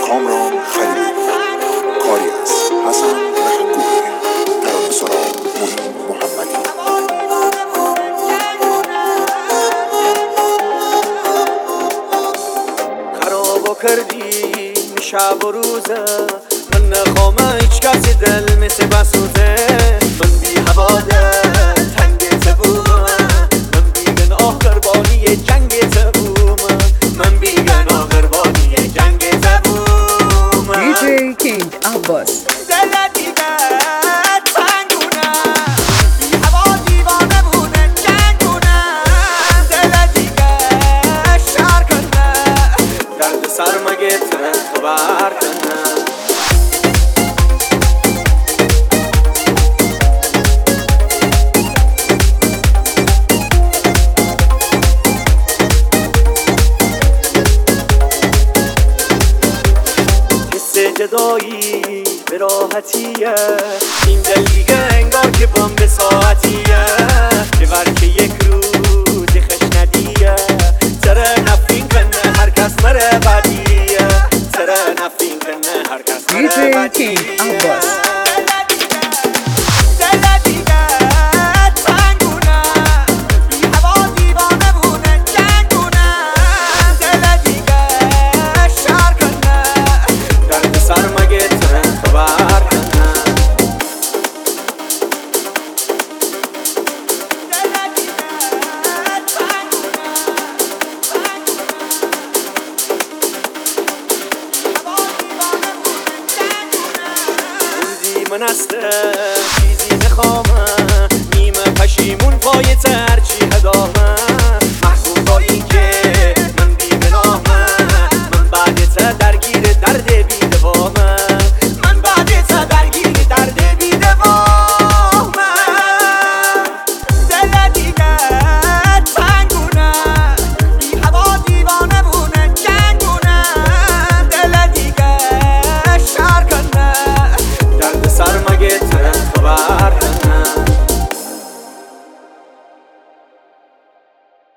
کامران خلیلی، کاری از حسن محکومی، ترانه سرا معین محمدی. خرابو کردی شب و روزه، من نخوام هیچ کسی دل مثل بسوزه. من بی هواده تنگ تبومه، من بیگن آخر بانی جنگ تبومه، من بیگن آخر بانی جنگ تبومه. DJ King Abbas. دل دیگه تنگونه، بی هوا دیوانه بونه جنگونه. دل دیگه شهر کنه، درد سر مگه خبر کنه. جدایی به راحتیه، این دل دیگه انگار که بام به ساعتیه. ببر که یک روز خش ندیه، سر نفین کنه هر کس مره بدیه، سر نفین کنه هر کس مره بدیه. DJ King Abbas. من هستم چیزی نخوامم، نیمه پشیمون پای ترچی